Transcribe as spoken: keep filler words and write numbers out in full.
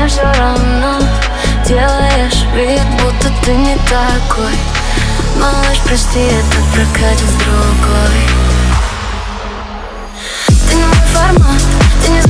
мне все равно. Делаешь вид, будто ты не такой. Малыш, прости, этот прокатит с другой. Ты не мой формат, ты не